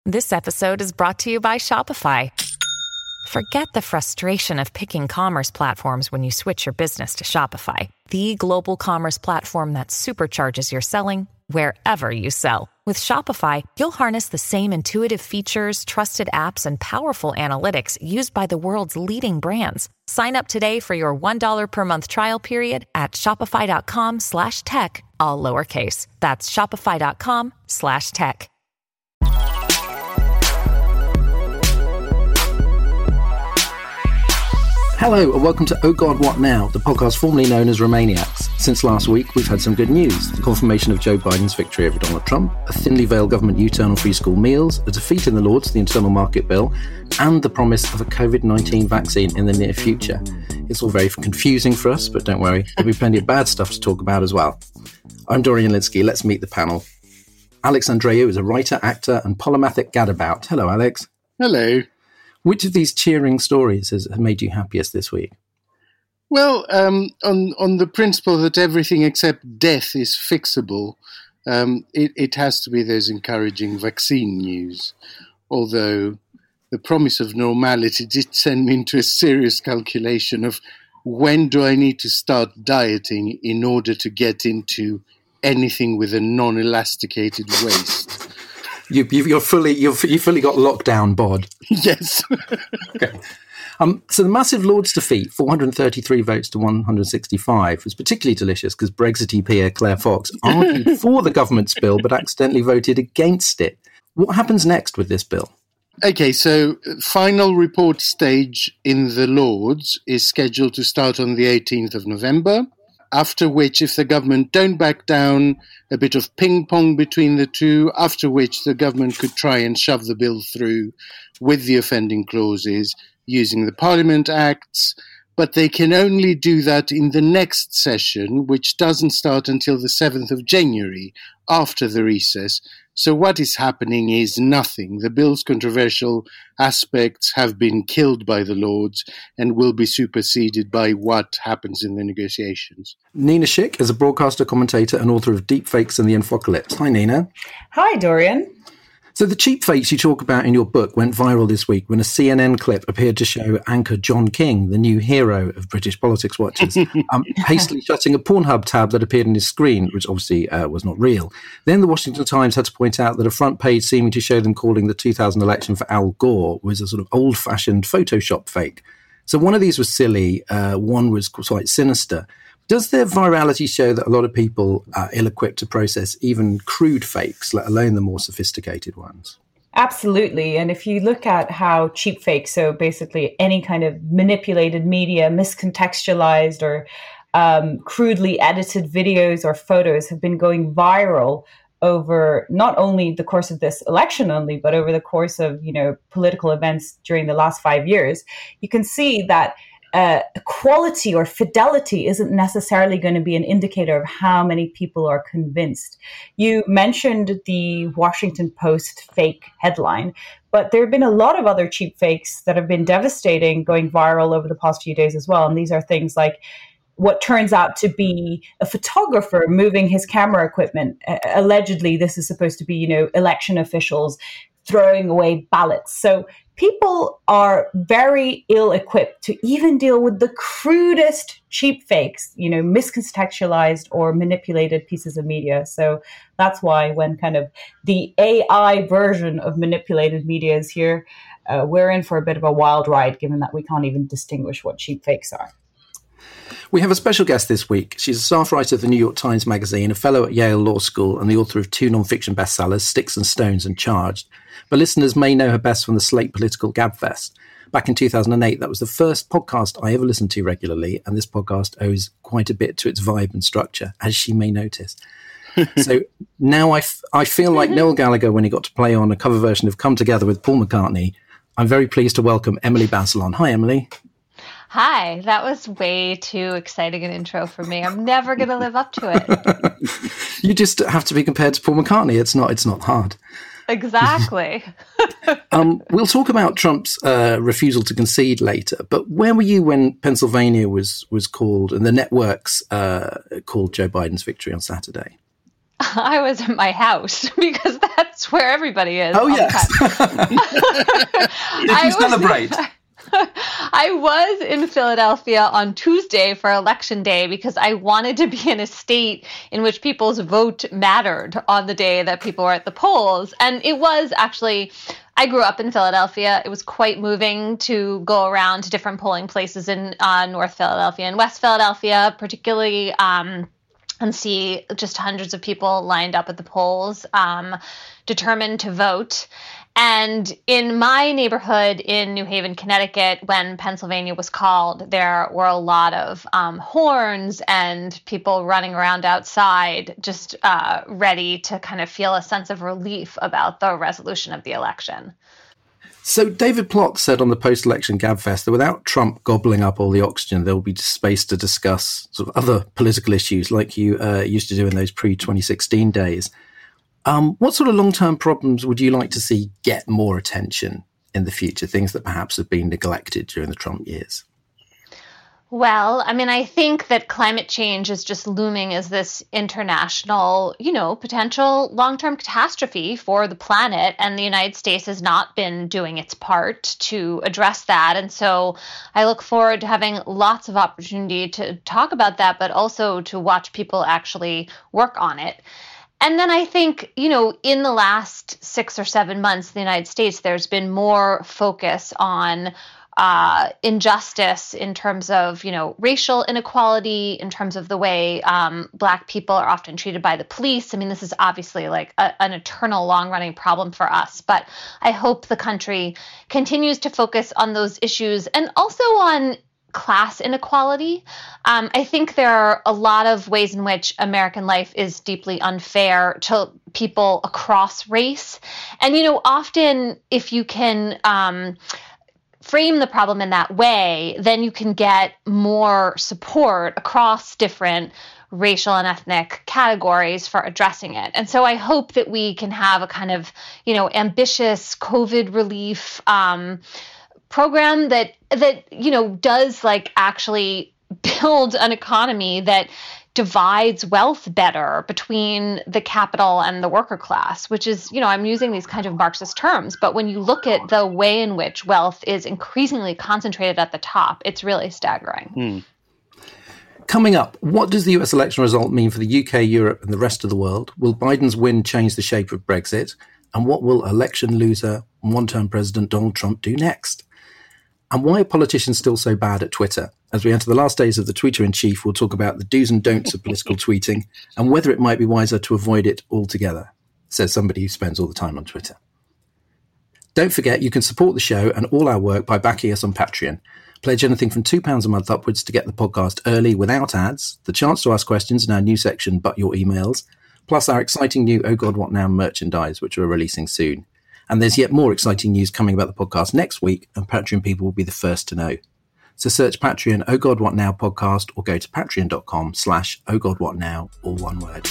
This episode is brought to you by Shopify. Forget the frustration of picking commerce platforms when you switch your business to Shopify, the global commerce platform that supercharges your selling wherever you sell. With Shopify, you'll harness the same intuitive features, trusted apps, and powerful analytics used by the world's leading brands. Sign up today for your $1 per month trial period at shopify.com/tech, all lowercase. That's shopify.com/tech. Hello and welcome to Oh God What Now, the podcast formerly known as Romaniacs. Since last week, we've had some good news. The confirmation of Joe Biden's victory over Donald Trump, a thinly veiled government U-turn on free school meals, a defeat in the Lords, the Internal Market Bill, and the promise of a COVID-19 vaccine in the near future. It's all very confusing for us, but don't worry, there'll be plenty of bad stuff to talk about as well. I'm Dorian Lynskey. Let's meet the panel. Alex Andreou is a writer, actor, and polymathic gadabout. Hello, Alex. Hello. Which of these cheering stories has made you happiest this week? Well, on the principle that everything except death is fixable, it has to be those encouraging vaccine news. Although the promise of normality did send me into a serious calculation of when do I need to start dieting in order to get into anything with a non-elasticated waist. You've fully got lockdown bod. Yes. Okay. So the massive Lords defeat, 433 votes to 165, was particularly delicious because Brexit peer Claire Fox argued for the government's bill but accidentally voted against it. What happens next with this bill? Okay, so final report stage in the Lords is scheduled to start on the 18th of November. After which, if the government don't back down, a bit of ping-pong between the two, after which the government could try and shove the bill through with the offending clauses using the Parliament Acts, but they can only do that in the next session, which doesn't start until the 7th of January, after the recess. So what is happening is nothing. The bill's controversial aspects have been killed by the Lords and will be superseded by what happens in the negotiations. Nina Schick is a broadcaster, commentator and author of Deepfakes and the Infocalypse. Hi, Nina. Hi, Dorian. So the cheapfakes you talk about in your book went viral this week when a CNN clip appeared to show anchor John King, the new hero of British politics watchers, hastily shutting a Pornhub tab that appeared on his screen, which obviously was not real. Then the Washington Times had to point out that a front page seeming to show them calling the 2000 election for Al Gore was a sort of old-fashioned Photoshop fake. So one of these was silly, one was quite sinister. Does their virality show that a lot of people are ill-equipped to process even crude fakes, let alone the more sophisticated ones? Absolutely. And if you look at how cheap fakes, so basically any kind of manipulated media, miscontextualized or crudely edited videos or photos have been going viral over not only the course of this election only, but over the course of, political events during the last 5 years, you can see that quality or fidelity isn't necessarily going to be an indicator of how many people are convinced. You mentioned the Washington Post fake headline, but there have been a lot of other cheap fakes that have been devastating, going viral over the past few days as well. And these are things like what turns out to be a photographer moving his camera equipment. Allegedly, this is supposed to be, election officials throwing away ballots. So people are very ill-equipped to even deal with the crudest cheap fakes, miscontextualized or manipulated pieces of media. So that's why when kind of the AI version of manipulated media is here, we're in for a bit of a wild ride, given that we can't even distinguish what cheap fakes are. We have a special guest this week. She's a staff writer of the New York Times Magazine, a fellow at Yale Law School, and the author of 2 non-fiction bestsellers, Sticks and Stones and Charged. But listeners may know her best from the Slate Political Gabfest. Back in 2008, that was the first podcast I ever listened to regularly, and this podcast owes quite a bit to its vibe and structure, as she may notice. So now I feel like Noel Gallagher when he got to play on a cover version of Come Together with Paul McCartney. I'm very pleased to welcome Emily Bazelon. Hi, Emily. Hi, that was way too exciting an intro for me. I'm never going to live up to it. You just have to be compared to Paul McCartney. It's not hard. Exactly. We'll talk about Trump's refusal to concede later, but where were you when Pennsylvania was called and the networks called Joe Biden's victory on Saturday? I was at my house because that's where everybody is. Oh, yes. Did you celebrate? I was in Philadelphia on Tuesday for Election Day because I wanted to be in a state in which people's vote mattered on the day that people were at the polls. And it was actually, I grew up in Philadelphia. It was quite moving to go around to different polling places in North Philadelphia and West Philadelphia, particularly, and see just hundreds of people lined up at the polls, determined to vote. And in my neighborhood in New Haven, Connecticut, when Pennsylvania was called, there were a lot of horns and people running around outside, just ready to kind of feel a sense of relief about the resolution of the election. So David Plott said on the post-election gabfest that without Trump gobbling up all the oxygen, there will be space to discuss sort of other political issues like you used to do in those pre-2016 days. What sort of long-term problems would you like to see get more attention in the future, things that perhaps have been neglected during the Trump years? Well, I mean, I think that climate change is just looming as this international, potential long-term catastrophe for the planet. And the United States has not been doing its part to address that. And so I look forward to having lots of opportunity to talk about that, but also to watch people actually work on it. And then I think, in the last 6 or 7 months in the United States, there's been more focus on injustice in terms of, racial inequality, in terms of the way Black people are often treated by the police. I mean, this is obviously like an eternal long-running problem for us. But I hope the country continues to focus on those issues and also on class inequality. I think there are a lot of ways in which American life is deeply unfair to people across race. And, often if you can frame the problem in that way, then you can get more support across different racial and ethnic categories for addressing it. And so I hope that we can have a kind of, ambitious COVID relief program that does actually build an economy that divides wealth better between the capital and the worker class, which is, I'm using these kind of Marxist terms, but when you look at the way in which wealth is increasingly concentrated at the top, it's really staggering. Coming up, what does the US election result mean for the UK, Europe and the rest of the world? Will Biden's win change the shape of Brexit? And what will election loser and one-term President Donald Trump do next? And why are politicians still so bad at Twitter? As we enter the last days of the Tweeter-in-Chief, we'll talk about the do's and don'ts of political tweeting and whether it might be wiser to avoid it altogether, says somebody who spends all the time on Twitter. Don't forget, you can support the show and all our work by backing us on Patreon. Pledge anything from £2 a month upwards to get the podcast early without ads, the chance to ask questions in our new section, But Your Emails, plus our exciting new Oh God What Now merchandise, which we're releasing soon. And there's yet more exciting news coming about the podcast next week, and Patreon people will be the first to know. So search Patreon Oh God What Now podcast or go to patreon.com/Oh God What Now, all one word.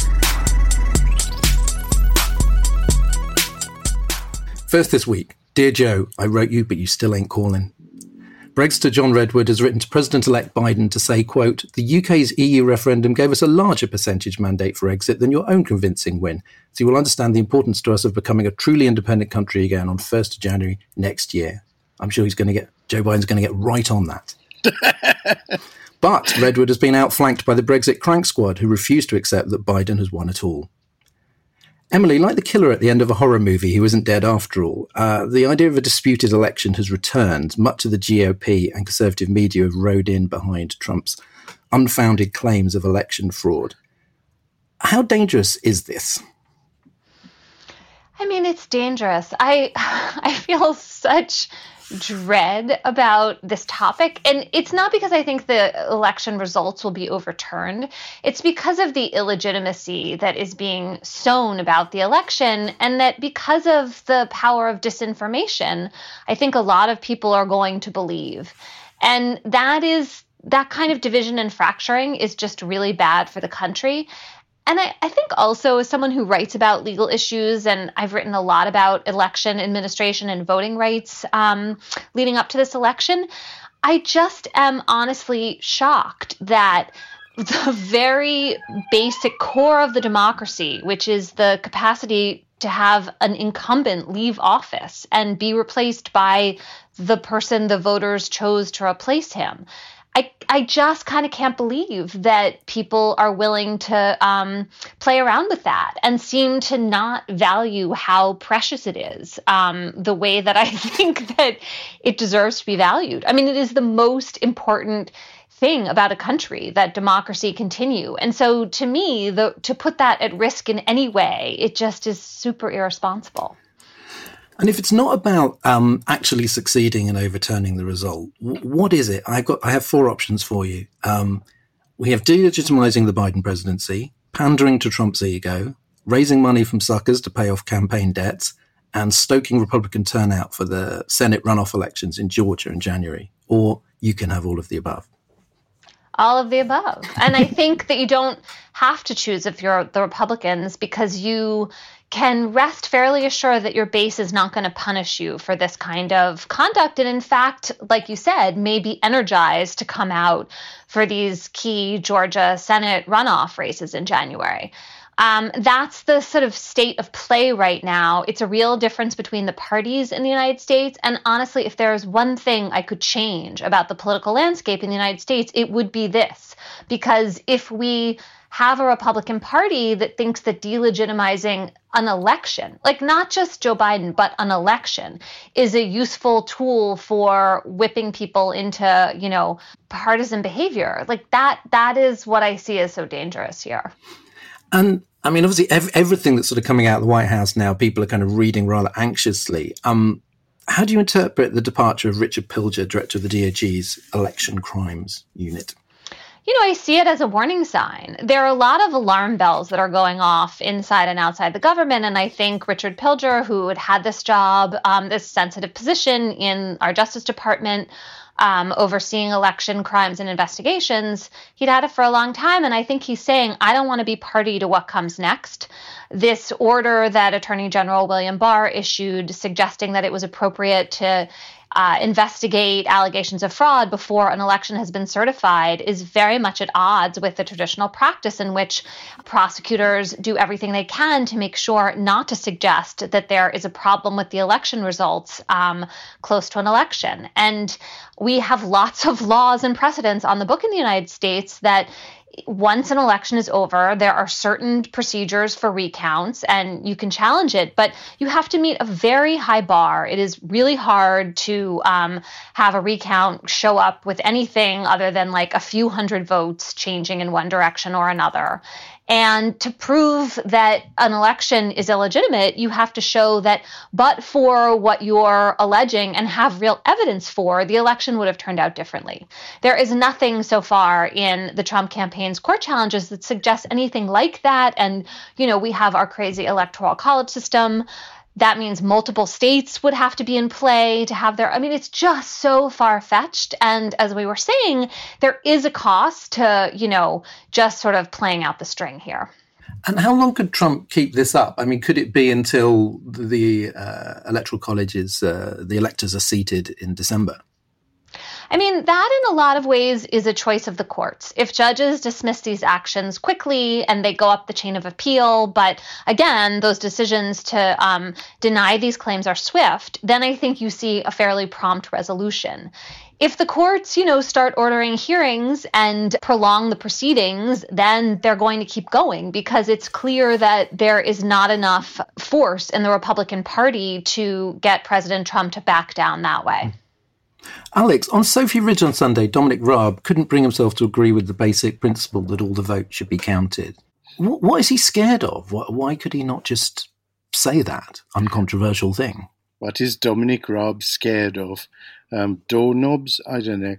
First this week, Dear Joe, I wrote you, but you still ain't calling. Brexiter John Redwood has written to President-elect Biden to say, quote, the UK's EU referendum gave us a larger percentage mandate for exit than your own convincing win, so you will understand the importance to us of becoming a truly independent country again on 1st of January next year. I'm sure Joe Biden's going to get right on that. But Redwood has been outflanked by the Brexit crank squad, who refuse to accept that Biden has won it all. Emily, like the killer at the end of a horror movie who isn't dead after all, the idea of a disputed election has returned. Much of the GOP and conservative media have rode in behind Trump's unfounded claims of election fraud. How dangerous is this? I mean, it's dangerous. I feel such dread about this topic. And it's not because I think the election results will be overturned. It's because of the illegitimacy that is being sown about the election, and that because of the power of disinformation, I think a lot of people are going to believe. And that kind of division and fracturing is just really bad for the country. And I think also, as someone who writes about legal issues, and I've written a lot about election administration and voting rights leading up to this election, I just am honestly shocked that the very basic core of the democracy, which is the capacity to have an incumbent leave office and be replaced by the person the voters chose to replace him. I just kind of can't believe that people are willing to play around with that and seem to not value how precious it is the way that I think that it deserves to be valued. I mean, it is the most important thing about a country that democracy continue. And so to me, to put that at risk in any way, it just is super irresponsible. And if it's not about actually succeeding and overturning the result, what is it? I have 4 options for you. We have delegitimizing the Biden presidency, pandering to Trump's ego, raising money from suckers to pay off campaign debts, and stoking Republican turnout for the Senate runoff elections in Georgia in January. Or you can have all of the above. All of the above. And I think that you don't have to choose if you're the Republicans, because you can rest fairly assured that your base is not going to punish you for this kind of conduct. And in fact, like you said, may be energized to come out for these key Georgia Senate runoff races in January. That's the sort of state of play right now. It's a real difference between the parties in the United States. And honestly, if there is one thing I could change about the political landscape in the United States, it would be this. Because if we have a Republican Party that thinks that delegitimizing an election, like not just Joe Biden, but an election, is a useful tool for whipping people into, partisan behavior, like that is what I see as so dangerous here. And I mean, obviously, everything that's sort of coming out of the White House now, people are kind of reading rather anxiously. How do you interpret the departure of Richard Pilger, director of the DOJ's Election Crimes Unit? I see it as a warning sign. There are a lot of alarm bells that are going off inside and outside the government. And I think Richard Pilger, who had this job, this sensitive position in our Justice Department, overseeing election crimes and investigations, he'd had it for a long time. And I think he's saying, I don't want to be party to what comes next. This order that Attorney General William Barr issued suggesting that it was appropriate to investigate allegations of fraud before an election has been certified is very much at odds with the traditional practice in which prosecutors do everything they can to make sure not to suggest that there is a problem with the election results close to an election. And we have lots of laws and precedents on the book in the United States that once an election is over, there are certain procedures for recounts and you can challenge it, but you have to meet a very high bar. It is really hard to have a recount show up with anything other than like a few hundred votes changing in one direction or another. And to prove that an election is illegitimate, you have to show that but for what you're alleging and have real evidence for, the election would have turned out differently. There is nothing so far in the Trump campaign's court challenges that suggests anything like that. And, we have our crazy electoral college system. That means multiple states would have to be in play to have it's just so far-fetched. And as we were saying, there is a cost to, just sort of playing out the string here. And how long could Trump keep this up? I mean, could it be until the electoral colleges, the electors are seated in December? That in a lot of ways is a choice of the courts. If judges dismiss these actions quickly and they go up the chain of appeal, but again, those decisions to deny these claims are swift, then I think you see a fairly prompt resolution. If the courts, start ordering hearings and prolong the proceedings, then they're going to keep going because it's clear that there is not enough force in the Republican Party to get President Trump to back down that way. Alex, on Sophie Ridge on Sunday, Dominic Raab couldn't bring himself to agree with the basic principle that all the votes should be counted. What is he scared of? Why could he not just say that uncontroversial thing? What is Dominic Raab scared of? Doorknobs? I don't know.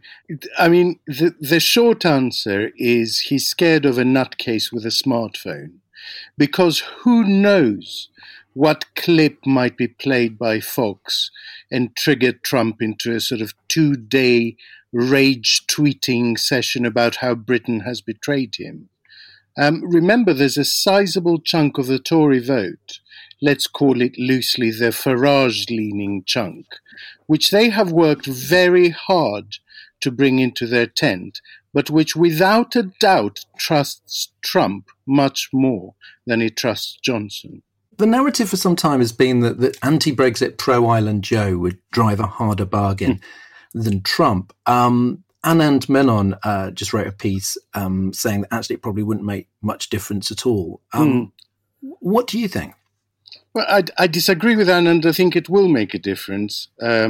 The short answer is he's scared of a nutcase with a smartphone. Because who knows what clip might be played by Fox and trigger Trump into a sort of 2-day rage tweeting session about how Britain has betrayed him. Remember, there's a sizable chunk of the Tory vote, let's call it loosely the Farage-leaning chunk, which they have worked very hard to bring into their tent, but which without a doubt trusts Trump much more than it trusts Johnson. The narrative for some time has been that anti-Brexit, pro-Ireland Joe would drive a harder bargain than Trump. Anand Menon just wrote a piece saying that actually it probably wouldn't make much difference at all. What do you think? Well, I disagree with Anand. I think it will make a difference,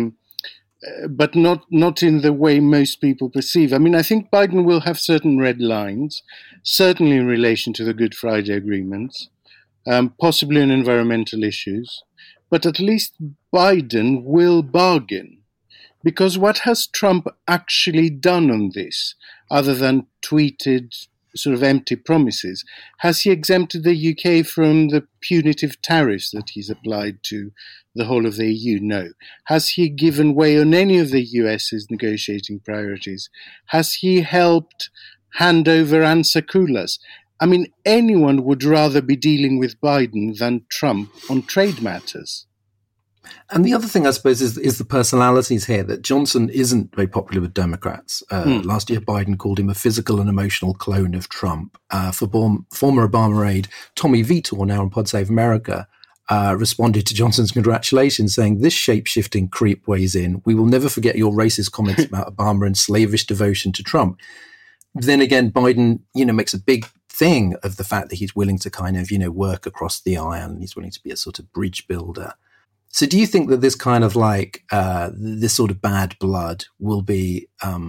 but not in the way most people perceive. I mean, I think Biden will have certain red lines, certainly in relation to the Good Friday agreements, possibly on environmental issues, but at least Biden will bargain. Because what has Trump actually done on this, other than tweeted sort of empty promises? Has he exempted the UK from the punitive tariffs that he's applied to the whole of the EU? No. Has he given way on any of the US's negotiating priorities? Has he helped hand over Ansar Koulas? I mean, anyone would rather be dealing with Biden than Trump on trade matters. And the other thing, I suppose, is the personalities here, that Johnson isn't very popular with Democrats. Last year, Biden called him a physical and emotional clone of Trump. Former Obama aide Tommy Vitor, now on Pod Save America, responded to Johnson's congratulations, saying, "This shape-shifting creep weighs in. We will never forget your racist comments about Obama and slavish devotion to Trump." Then again, Biden, makes a big thing of the fact that he's willing to kind of, work across the aisle, and he's willing to be a sort of bridge builder. So do you think that this kind of this sort of bad blood will be,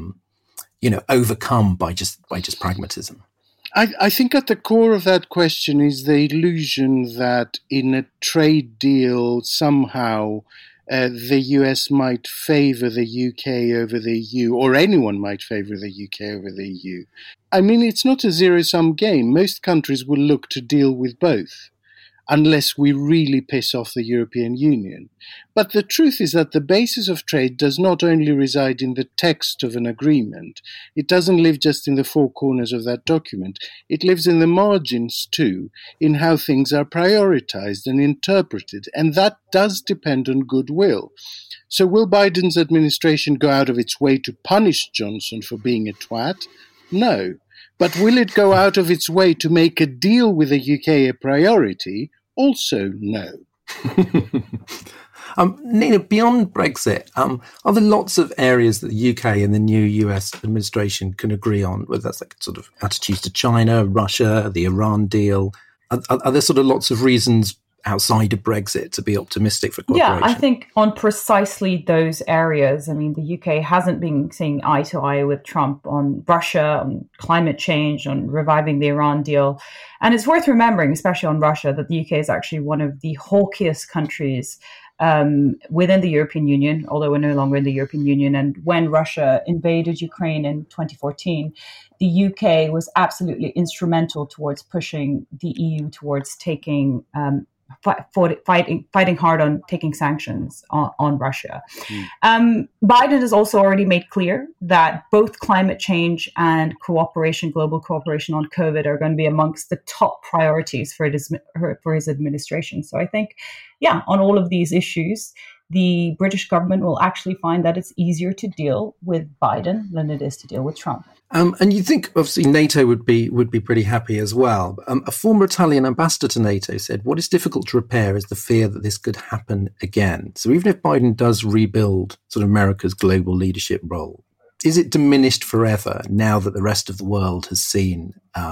overcome by just pragmatism? I think at the core of that question is the illusion that in a trade deal, somehow the US might favor the UK over the EU, or anyone might favor the UK over the EU. I mean, it's not a zero-sum game. Most countries will look to deal with both, unless we really piss off the European Union. But the truth is that the basis of trade does not only reside in the text of an agreement. It doesn't live just in the four corners of that document. It lives in the margins too, in how things are prioritized and interpreted, and that does depend on goodwill. So will Biden's administration go out of its way to punish Johnson for being a twat? No. But will it go out of its way to make a deal with the UK a priority? Also, no. Nina, beyond Brexit, are there lots of areas that the UK and the new US administration can agree on, whether that's like sort of attitudes to China, Russia, the Iran deal? Are there sort of lots of reasons outside of Brexit to be optimistic for cooperation? Yeah, I think on precisely those areas. I mean, the UK hasn't been seeing eye to eye with Trump on Russia, on climate change, on reviving the Iran deal. And it's worth remembering, especially on Russia, that the UK is actually one of the hawkiest countries within the European Union, although we're no longer in the European Union. And when Russia invaded Ukraine in 2014, the UK was absolutely instrumental towards pushing the EU towards taking fighting hard on taking sanctions on Russia. Biden has also already made clear that both climate change and global cooperation on COVID, are going to be amongst the top priorities for his administration. So I think, on all of these issues, the British government will actually find that it's easier to deal with Biden than it is to deal with Trump. And you think, obviously, NATO would be pretty happy as well. A former Italian ambassador to NATO said, "What is difficult to repair is the fear that this could happen again." So even if Biden does rebuild sort of America's global leadership role, is it diminished forever now that the rest of the world has seen,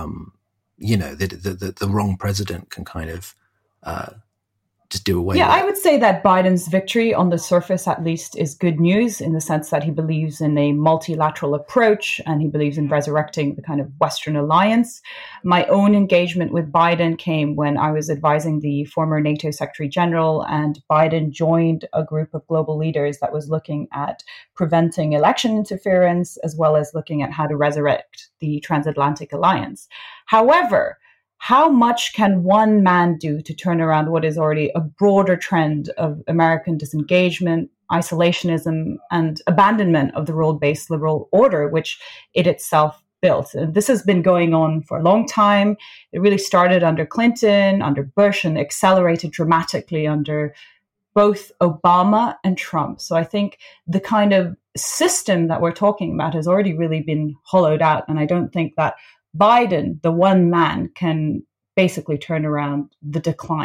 that the wrong president can kind of just do away with it? I would say that Biden's victory on the surface, at least, is good news in the sense that he believes in a multilateral approach and he believes in resurrecting the kind of Western alliance. My own engagement with Biden came when I was advising the former NATO Secretary General, and Biden joined a group of global leaders that was looking at preventing election interference, as well as looking at how to resurrect the transatlantic alliance. However, how much can one man do to turn around what is already a broader trend of American disengagement, isolationism, and abandonment of the rule-based liberal order, which it itself built? And this has been going on for a long time. It really started under Clinton, under Bush, and accelerated dramatically under both Obama and Trump. So I think the kind of system that we're talking about has already really been hollowed out. And I don't think that Biden, the one man, can basically turn around the decline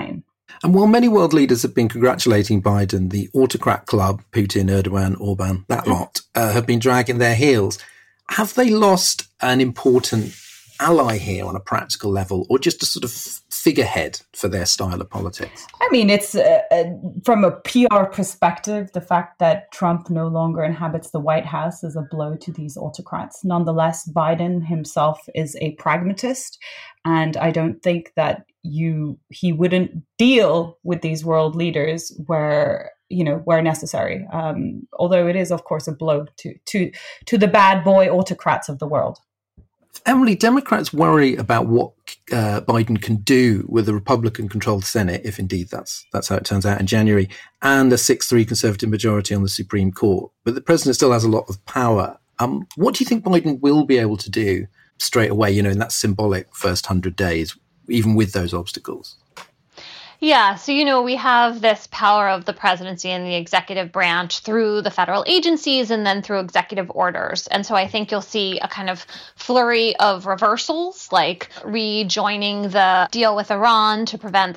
And while many world leaders have been congratulating Biden, the autocrat club, Putin, Erdogan, Orban, that lot, have been dragging their heels. Have they lost an important ally here on a practical level, or just a sort of figurehead for their style of politics? I mean, it's from a PR perspective, the fact that Trump no longer inhabits the White House is a blow to these autocrats. Nonetheless, Biden himself is a pragmatist, and I don't think that he wouldn't deal with these world leaders where necessary. Although it is, of course, a blow to the bad boy autocrats of the world. Emily, Democrats worry about what Biden can do with a Republican-controlled Senate, if indeed that's how it turns out in January, and a 6-3 Conservative majority on the Supreme Court. But the president still has a lot of power. What do you think Biden will be able to do straight away, in that symbolic first 100 days, even with those obstacles? Yeah, so, we have this power of the presidency and the executive branch through the federal agencies and then through executive orders. And so I think you'll see a kind of flurry of reversals, like rejoining the deal with Iran to prevent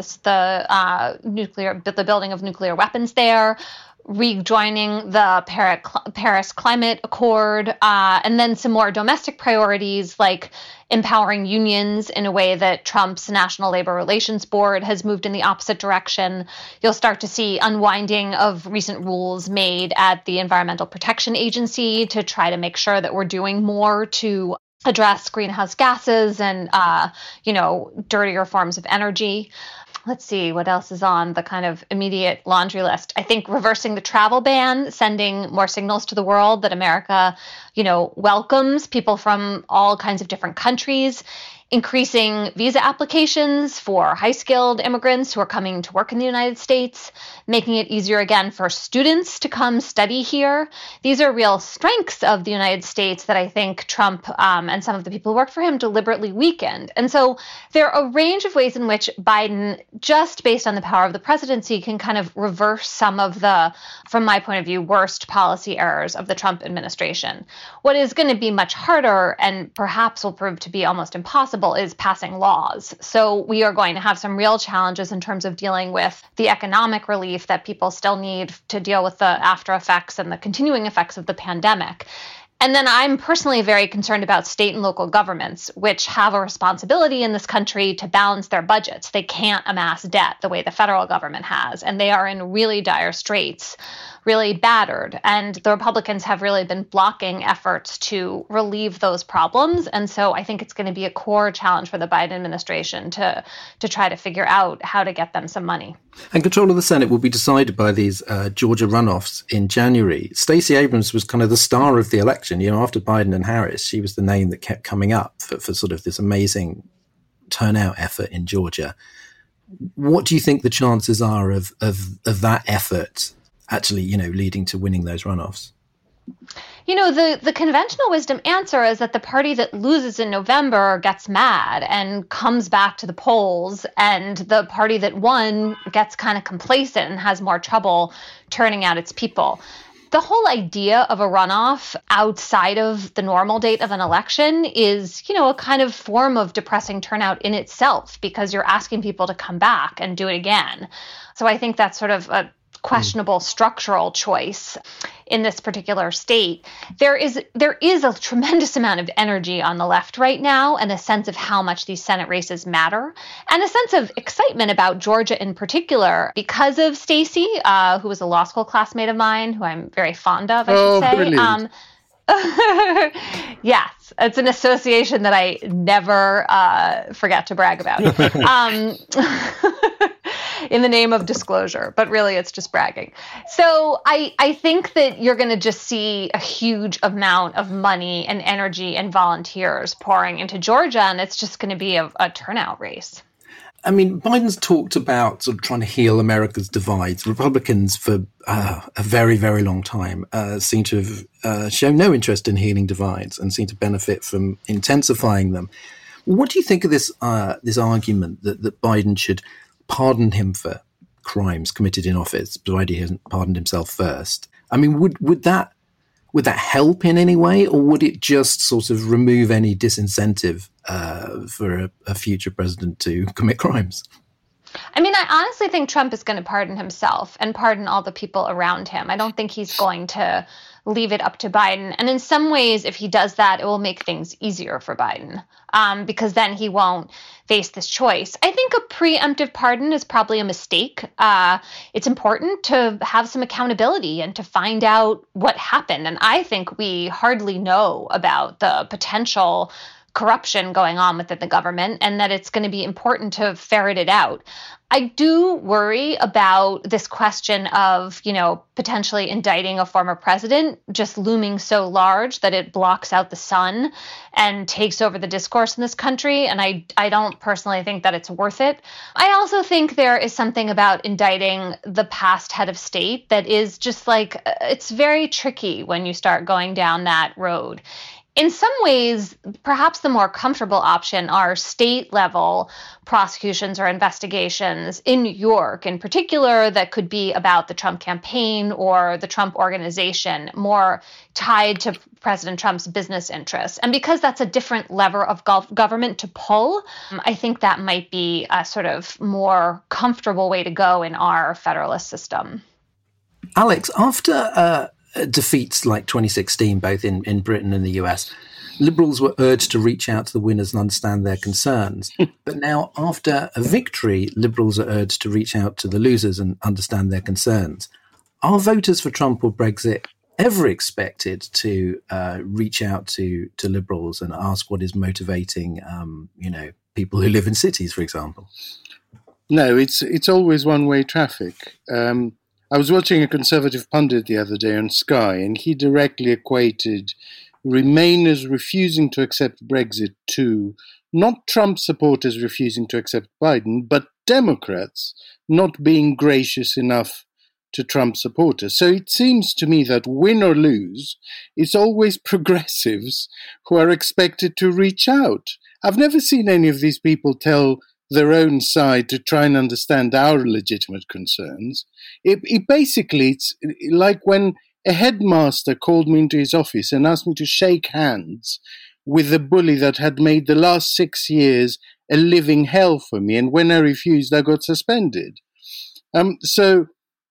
the building of nuclear weapons there, rejoining the Paris Climate Accord, and then some more domestic priorities like empowering unions in a way that Trump's National Labor Relations Board has moved in the opposite direction. You'll start to see unwinding of recent rules made at the Environmental Protection Agency to try to make sure that we're doing more to address greenhouse gases and, dirtier forms of energy. Let's see what else is on the kind of immediate laundry list. I think reversing the travel ban, sending more signals to the world that America, welcomes people from all kinds of different countries, increasing visa applications for high-skilled immigrants who are coming to work in the United States, making it easier again for students to come study here. These are real strengths of the United States that I think Trump and some of the people who work for him deliberately weakened. And so there are a range of ways in which Biden, just based on the power of the presidency, can kind of reverse some of the, from my point of view, worst policy errors of the Trump administration. What is going to be much harder and perhaps will prove to be almost impossible is passing laws. So we are going to have some real challenges in terms of dealing with the economic relief that people still need to deal with the after effects and the continuing effects of the pandemic. And then I'm personally very concerned about state and local governments, which have a responsibility in this country to balance their budgets. They can't amass debt the way the federal government has, and they are in really dire straits, really battered. And the Republicans have really been blocking efforts to relieve those problems. And so I think it's going to be a core challenge for the Biden administration to try to figure out how to get them some money. And control of the Senate will be decided by these Georgia runoffs in January. Stacey Abrams was kind of the star of the election. After Biden and Harris, she was the name that kept coming up for sort of this amazing turnout effort in Georgia. What do you think the chances are of that effort actually, leading to winning those runoffs? The conventional wisdom answer is that the party that loses in November gets mad and comes back to the polls, and the party that won gets kind of complacent and has more trouble turning out its people. The whole idea of a runoff outside of the normal date of an election is, a kind of form of depressing turnout in itself, because you're asking people to come back and do it again. So I think that's sort of a questionable structural choice in this particular state. There is a tremendous amount of energy on the left right now, and a sense of how much these Senate races matter, and a sense of excitement about Georgia in particular because of Stacey, who was a law school classmate of mine, who I'm very fond of, I should say. Brilliant. Yes, it's an association that I never forget to brag about. In the name of disclosure, but really it's just bragging. So I think that you're going to just see a huge amount of money and energy and volunteers pouring into Georgia, and it's just going to be a turnout race. I mean, Biden's talked about sort of trying to heal America's divides. Republicans, for a very, very long time, seem to have shown no interest in healing divides and seem to benefit from intensifying them. What do you think of this argument that Biden should pardon him for crimes committed in office, provided he hasn't pardoned himself first? I mean, would that help in any way, or would it just sort of remove any disincentive for a future president to commit crimes? I mean, I honestly think Trump is going to pardon himself and pardon all the people around him. I don't think he's going to leave it up to Biden. And in some ways, if he does that, it will make things easier for Biden, because then he won't face this choice. I think a preemptive pardon is probably a mistake. It's important to have some accountability and to find out what happened. And I think we hardly know about the potential corruption going on within the government, and that it's going to be important to ferret it out. I do worry about this question of, potentially indicting a former president just looming so large that it blocks out the sun and takes over the discourse in this country. And I don't personally think that it's worth it. I also think there is something about indicting the past head of state that is just it's very tricky when you start going down that road. In some ways, perhaps the more comfortable option are state-level prosecutions or investigations in New York, in particular, that could be about the Trump campaign or the Trump organization, more tied to President Trump's business interests. And because that's a different lever of government to pull, I think that might be a sort of more comfortable way to go in our federalist system. Alex, after defeats like 2016, both in Britain and the US, Liberals were urged to reach out to the winners and understand their concerns. But now, after a victory, Liberals are urged to reach out to the losers and understand their concerns. Are voters for Trump or Brexit ever expected to reach out to Liberals and ask what is motivating, people who live in cities, for example? No, it's always one-way traffic. I was watching a Conservative pundit the other day on Sky, and he directly equated Remainers refusing to accept Brexit to not Trump supporters refusing to accept Biden, but Democrats not being gracious enough to Trump supporters. So it seems to me that win or lose, it's always progressives who are expected to reach out. I've never seen any of these people tell their own side to try and understand our legitimate concerns. It basically, it's like when a headmaster called me into his office and asked me to shake hands with the bully that had made the last 6 years a living hell for me. And when I refused, I got suspended. So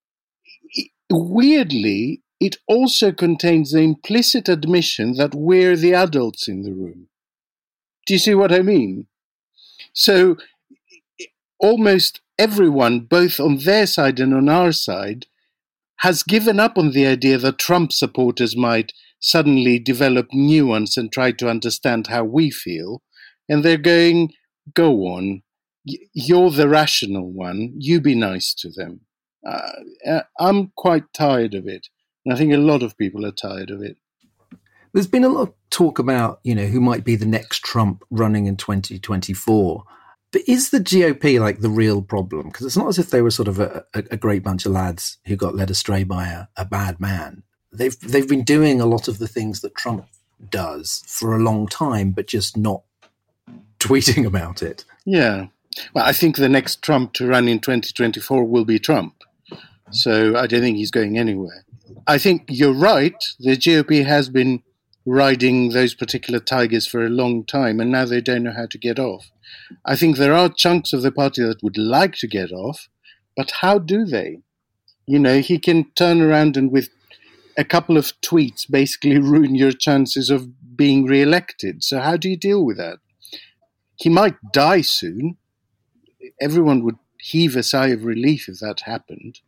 weirdly, it also contains the implicit admission that we're the adults in the room. Do you see what I mean? So almost everyone, both on their side and on our side, has given up on the idea that Trump supporters might suddenly develop nuance and try to understand how we feel. And they're going, go on, you're the rational one, you be nice to them. I'm quite tired of it. And I think a lot of people are tired of it. There's been a lot of talk about, who might be the next Trump running in 2024. But is the GOP the real problem? Because it's not as if they were sort of a great bunch of lads who got led astray by a bad man. They've been doing a lot of the things that Trump does for a long time, but just not tweeting about it. Yeah. Well, I think the next Trump to run in 2024 will be Trump. So I don't think he's going anywhere. I think you're right. The GOP has been riding those particular tigers for a long time, and now they don't know how to get off. I think there are chunks of the party that would like to get off, but how do they? He can turn around and with a couple of tweets basically ruin your chances of being re-elected. So how do you deal with that? He might die soon. Everyone would heave a sigh of relief if that happened.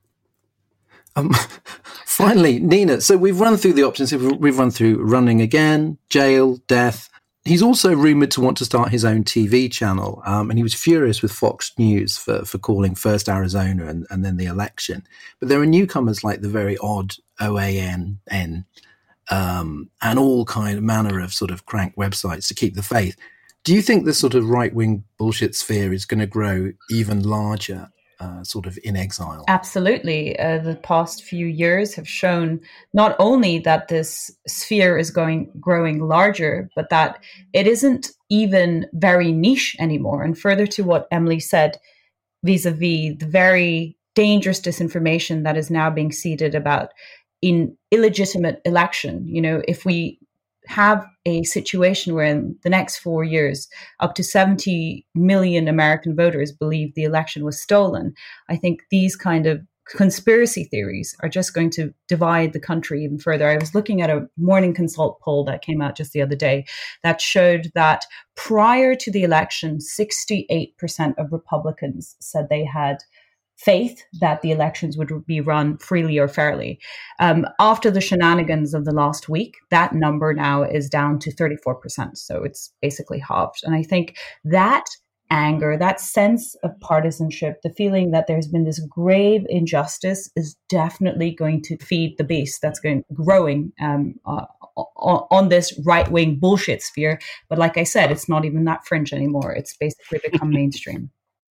Finally, Nina, so we've run through the options. We've run through running again, jail, death. He's also rumoured to want to start his own TV channel, and he was furious with Fox News for calling first Arizona and then the election. But there are newcomers like the very odd OANN and all kind of manner of sort of crank websites to keep the faith. Do you think this sort of right-wing bullshit sphere is going to grow even larger sort of in exile? Absolutely. The past few years have shown not only that this sphere is growing larger, but that it isn't even very niche anymore. And further to what Emily said, vis-a-vis the very dangerous disinformation that is now being seeded about in illegitimate election. If we have a situation where in the next 4 years, up to 70 million American voters believe the election was stolen, I think these kind of conspiracy theories are just going to divide the country even further. I was looking at a Morning Consult poll that came out just the other day that showed that prior to the election, 68% of Republicans said they had faith that the elections would be run freely or fairly. After the shenanigans of the last week, that number now is down to 34%. So it's basically halved. And I think that anger, that sense of partisanship, the feeling that there's been this grave injustice is definitely going to feed the beast that's growing on this right-wing bullshit sphere. But like I said, it's not even that fringe anymore. It's basically become mainstream.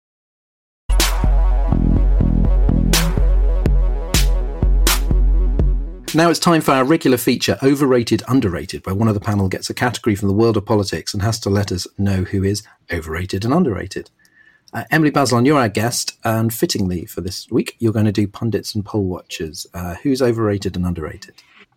Now it's time for our regular feature, Overrated, Underrated, where one of the panel gets a category from the world of politics and has to let us know who is overrated and underrated. Emily Bazelon, you're our guest, and fittingly for this week, you're going to do pundits and poll watchers. Who's overrated and underrated?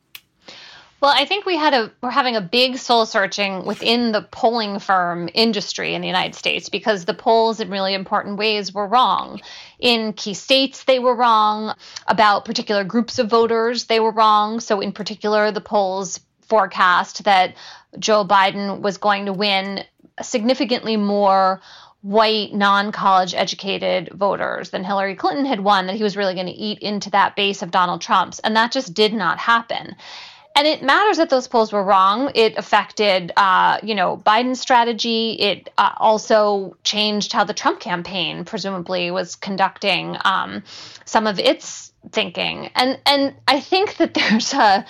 Well, I think we're having a big soul searching within the polling firm industry in the United States, because the polls in really important ways were wrong. In key states, they were wrong. About particular groups of voters, they were wrong. So in particular, the polls forecast that Joe Biden was going to win significantly more white, non-college educated voters than Hillary Clinton had won, that he was really going to eat into that base of Donald Trump's. And that just did not happen. And it matters that those polls were wrong. It affected, Biden's strategy. It also changed how the Trump campaign presumably was conducting some of its thinking. And I think that there's a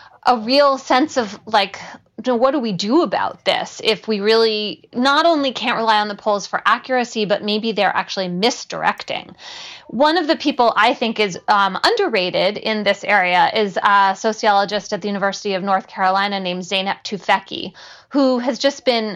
real sense of what do we do about this if we really not only can't rely on the polls for accuracy, but maybe they're actually misdirecting? One of the people I think is underrated in this area is a sociologist at the University of North Carolina named Zeynep Tufekci, who has just been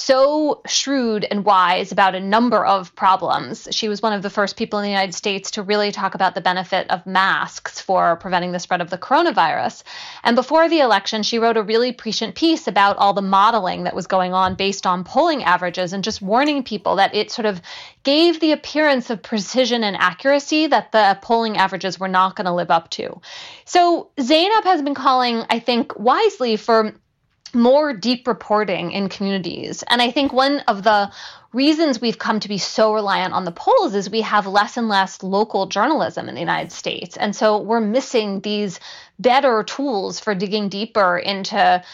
so shrewd and wise about a number of problems. She was one of the first people in the United States to really talk about the benefit of masks for preventing the spread of the coronavirus. And before the election, she wrote a really prescient piece about all the modeling that was going on based on polling averages and just warning people that it sort of gave the appearance of precision and accuracy that the polling averages were not going to live up to. So Zeynep has been calling, I think, wisely for more deep reporting in communities. And I think one of the reasons we've come to be so reliant on the polls is we have less and less local journalism in the United States. And so we're missing these better tools for digging deeper into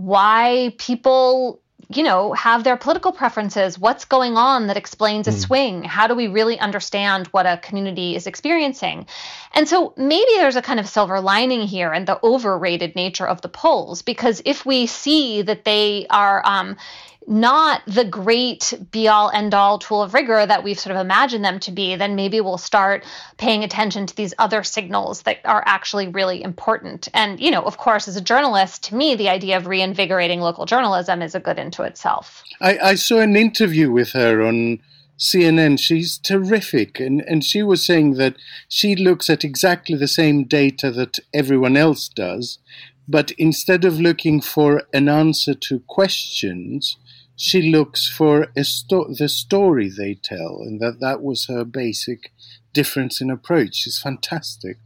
why people have their political preferences, what's going on that explains a swing, how do we really understand what a community is experiencing? And so maybe there's a kind of silver lining here in the overrated nature of the polls, because if we see that they are not the great be-all, end-all tool of rigor that we've sort of imagined them to be, then maybe we'll start paying attention to these other signals that are actually really important. And, of course, as a journalist, to me, the idea of reinvigorating local journalism is a good into itself. I saw an interview with her on CNN. She's terrific. And she was saying that she looks at exactly the same data that everyone else does, but instead of looking for an answer to questions, she looks for the story they tell, and that was her basic difference in approach. It's fantastic.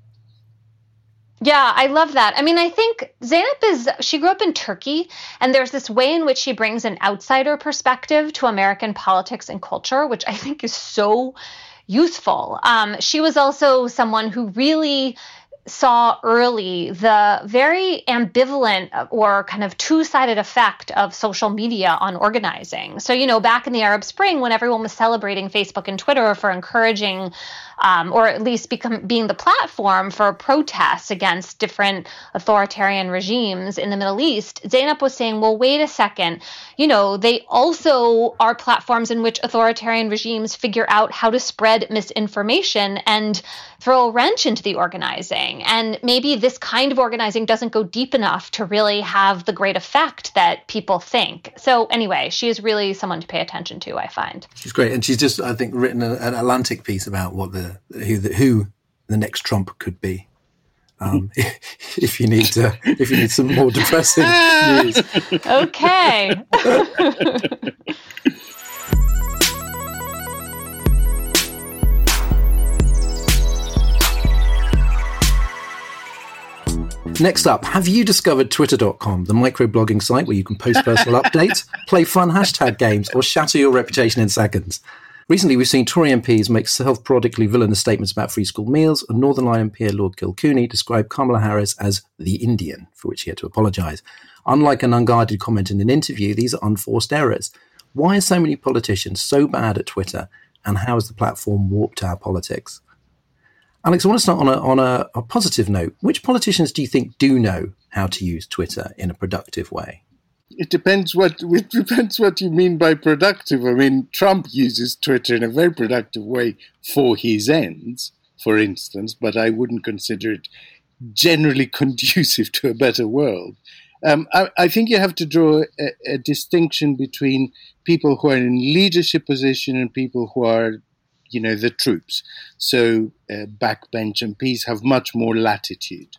Yeah, I love that. I mean, I think Zeynep she grew up in Turkey, and there's this way in which she brings an outsider perspective to American politics and culture, which I think is so useful. She was also someone who really saw early the very ambivalent or kind of two-sided effect of social media on organizing. So, back in the Arab Spring, when everyone was celebrating Facebook and Twitter for encouraging or at least being the platform for protests against different authoritarian regimes in the Middle East, Zeynep was saying, well, wait a second, they also are platforms in which authoritarian regimes figure out how to spread misinformation and throw a wrench into the organizing. And maybe this kind of organizing doesn't go deep enough to really have the great effect that people think. So anyway, she is really someone to pay attention to, I find. She's great. And she's just, I think, written an Atlantic piece about who the next Trump could be. if you need some more depressing news. Okay. Next up, have you discovered Twitter.com, the microblogging site where you can post personal updates, play fun hashtag games, or shatter your reputation in seconds? Recently, we've seen Tory MPs make self-prodigally villainous statements about free school meals, and Northern Ireland peer Lord Kilcooney described Kamala Harris as the Indian, for which he had to apologise. Unlike an unguarded comment in an interview, these are unforced errors. Why are so many politicians so bad at Twitter, and how has the platform warped our politics? Alex, I want to start on a positive note. Which politicians do you think do know how to use Twitter in a productive way? It depends what you mean by productive. I mean, Trump uses Twitter in a very productive way for his ends, for instance, but I wouldn't consider it generally conducive to a better world. I think you have to draw a distinction between people who are in leadership position and people who are, the troops. So backbench MPs have much more latitude.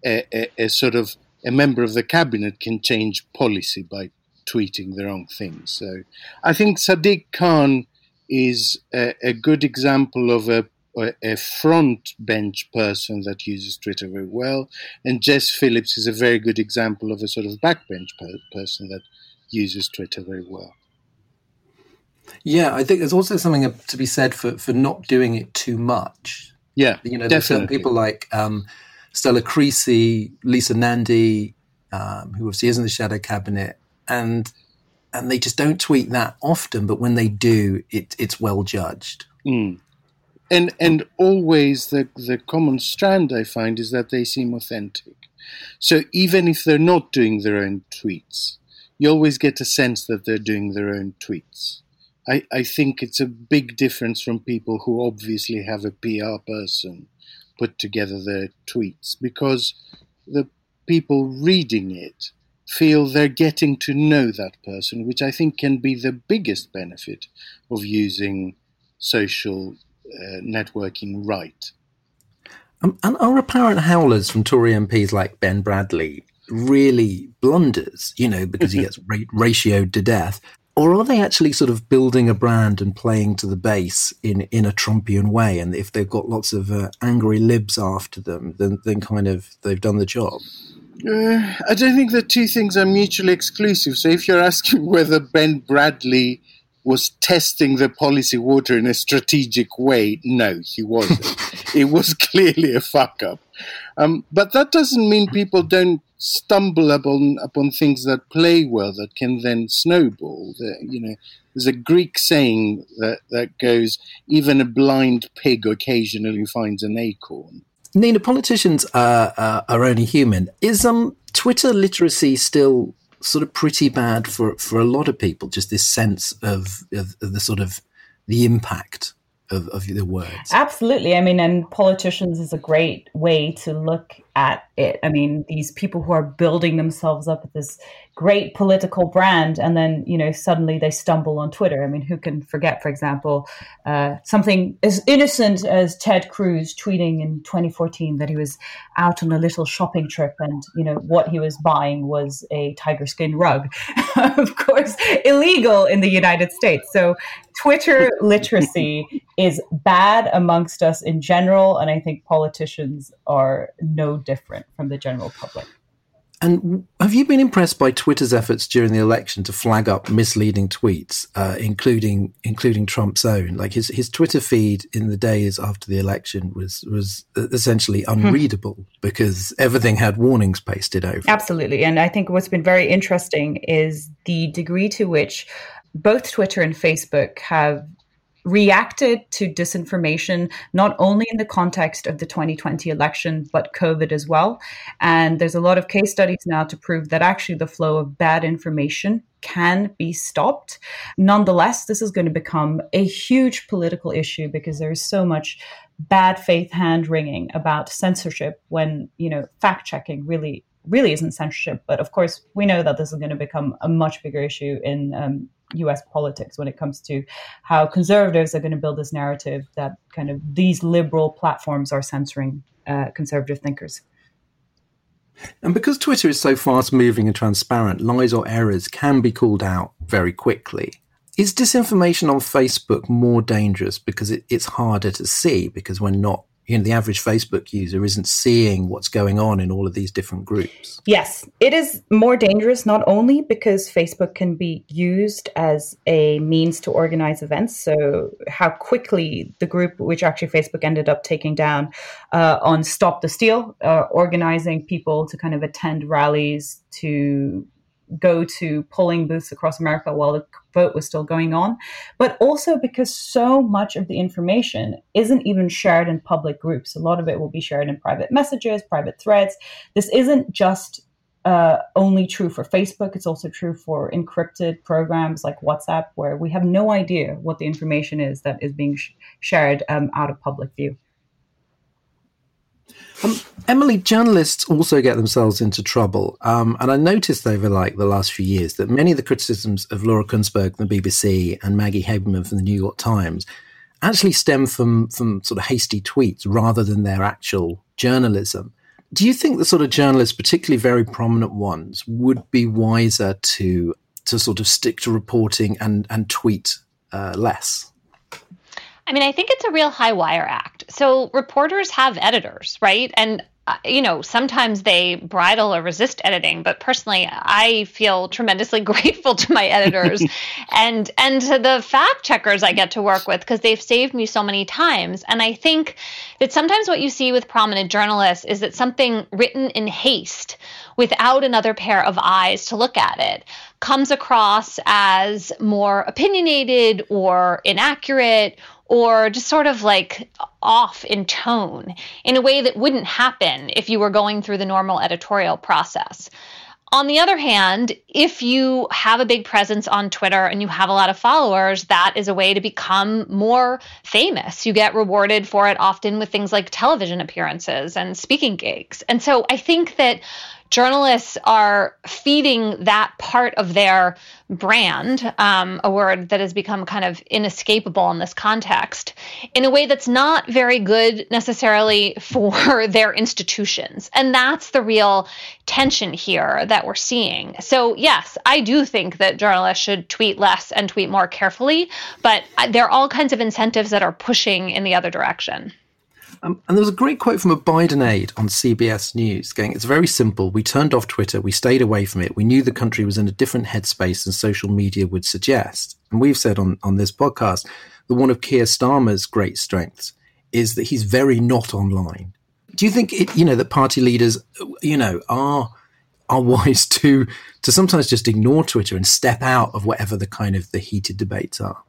A member of the cabinet can change policy by tweeting the wrong things. So I think Sadiq Khan is a good example of a front bench person that uses Twitter very well. And Jess Phillips is a very good example of a sort of backbench person that uses Twitter very well. Yeah, I think there's also something to be said for not doing it too much. Yeah, there's certain people like Stella Creasy, Lisa Nandy, who obviously is in the shadow cabinet, and they just don't tweet that often, but when they do, it's well judged. Mm. And always the common strand I find is that they seem authentic. So even if they're not doing their own tweets, you always get a sense that they're doing their own tweets. I think it's a big difference from people who obviously have a PR person put together their tweets, because the people reading it feel they're getting to know that person, which I think can be the biggest benefit of using social networking right. And are apparent howlers from Tory MPs like Ben Bradley really blunders, because he gets ratioed to death? Or are they actually sort of building a brand and playing to the base in a Trumpian way? And if they've got lots of angry libs after them, then kind of they've done the job? I don't think the two things are mutually exclusive. So if you're asking whether Ben Bradley was testing the policy water in a strategic way, no, he wasn't. It was clearly a fuck-up. But that doesn't mean people don't stumble upon things that play well, that can then snowball. There's a Greek saying that goes, even a blind pig occasionally finds an acorn. Nina, politicians are only human. Is Twitter literacy still sort of pretty bad for a lot of people? Just this sense of the sort of the impact of the words. Absolutely. I mean, and politicians is a great way to look at it. I mean, these people who are building themselves up at this great political brand, and then, suddenly they stumble on Twitter. I mean, who can forget, for example, something as innocent as Ted Cruz tweeting in 2014 that he was out on a little shopping trip and, what he was buying was a tiger skin rug. Of course, illegal in the United States. So Twitter literacy is bad amongst us in general, and I think politicians are no different from the general public. And have you been impressed by Twitter's efforts during the election to flag up misleading tweets, including Trump's own? Like his Twitter feed in the days after the election was essentially unreadable because everything had warnings pasted over. Absolutely. And I think what's been very interesting is the degree to which both Twitter and Facebook have reacted to disinformation, not only in the context of the 2020 election, but COVID as well. And there's a lot of case studies now to prove that actually the flow of bad information can be stopped. Nonetheless, this is going to become a huge political issue because there's so much bad faith hand-wringing about censorship when, fact checking really isn't censorship. But of course, we know that this is going to become a much bigger issue in US politics when it comes to how conservatives are going to build this narrative that kind of these liberal platforms are censoring conservative thinkers. And because Twitter is so fast-moving and transparent, lies or errors can be called out very quickly. Is disinformation on Facebook more dangerous because it's harder to see, because we're not, the average Facebook user isn't seeing what's going on in all of these different groups? Yes, it is more dangerous, not only because Facebook can be used as a means to organize events. So how quickly the group, which actually Facebook ended up taking down on Stop the Steal, organizing people to kind of attend rallies, to go to polling booths across America while the vote was still going on, but also because so much of the information isn't even shared in public groups. A lot of it will be shared in private messages, private threads. This isn't just only true for Facebook. It's also true for encrypted programs like WhatsApp, where we have no idea what the information is that is being shared out of public view. Emily, journalists also get themselves into trouble. And I noticed over the last few years that many of the criticisms of Laura Kuenssberg from the BBC and Maggie Haberman from the New York Times actually stem from sort of hasty tweets rather than their actual journalism. Do you think the sort of journalists, particularly very prominent ones, would be wiser to sort of stick to reporting and tweet less? I mean, I think it's a real high wire act. So reporters have editors, right? And, sometimes they bridle or resist editing. But personally, I feel tremendously grateful to my editors and to the fact checkers I get to work with, because they've saved me so many times. And I think that sometimes what you see with prominent journalists is that something written in haste without another pair of eyes to look at it comes across as more opinionated or inaccurate, or just sort of like off in tone in a way that wouldn't happen if you were going through the normal editorial process. On the other hand, if you have a big presence on Twitter and you have a lot of followers, that is a way to become more famous. You get rewarded for it often with things like television appearances and speaking gigs. And so I think that journalists are feeding that part of their brand, a word that has become kind of inescapable in this context, in a way that's not very good necessarily for their institutions. And that's the real tension here that we're seeing. So yes, I do think that journalists should tweet less and tweet more carefully, but there are all kinds of incentives that are pushing in the other direction. And there was a great quote from a Biden aide on CBS News going, "It's very simple. We turned off Twitter. We stayed away from it. We knew the country was in a different headspace than social media would suggest." And we've said on this podcast that one of Keir Starmer's great strengths is that he's very not online. Do you think that party leaders, are wise to sometimes just ignore Twitter and step out of whatever the kind of the heated debates are?